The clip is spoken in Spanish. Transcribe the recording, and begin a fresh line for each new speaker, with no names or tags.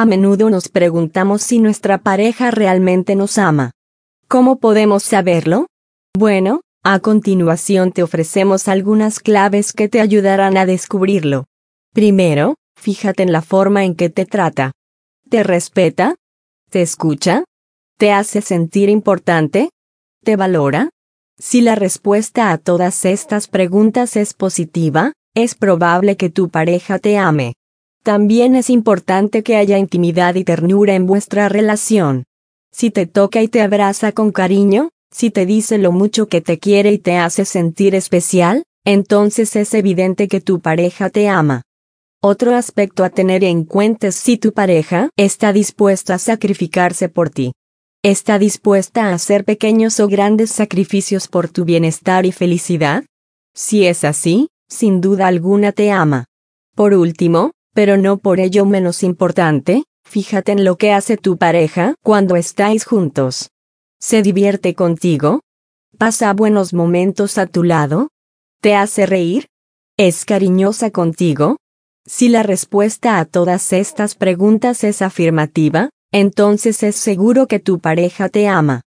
A menudo nos preguntamos si nuestra pareja realmente nos ama. ¿Cómo podemos saberlo? Bueno, a continuación te ofrecemos algunas claves que te ayudarán a descubrirlo. Primero, fíjate en la forma en que te trata. ¿Te respeta? ¿Te escucha? ¿Te hace sentir importante? ¿Te valora? Si la respuesta a todas estas preguntas es positiva, es probable que tu pareja te ame. También es importante que haya intimidad y ternura en vuestra relación. Si te toca y te abraza con cariño, si te dice lo mucho que te quiere y te hace sentir especial, entonces es evidente que tu pareja te ama. Otro aspecto a tener en cuenta es si tu pareja está dispuesta a sacrificarse por ti. ¿Está dispuesta a hacer pequeños o grandes sacrificios por tu bienestar y felicidad? Si es así, sin duda alguna te ama. Por último, pero no por ello menos importante, fíjate en lo que hace tu pareja cuando estáis juntos. ¿Se divierte contigo? ¿Pasa buenos momentos a tu lado? ¿Te hace reír? ¿Es cariñosa contigo? Si la respuesta a todas estas preguntas es afirmativa, entonces es seguro que tu pareja te ama.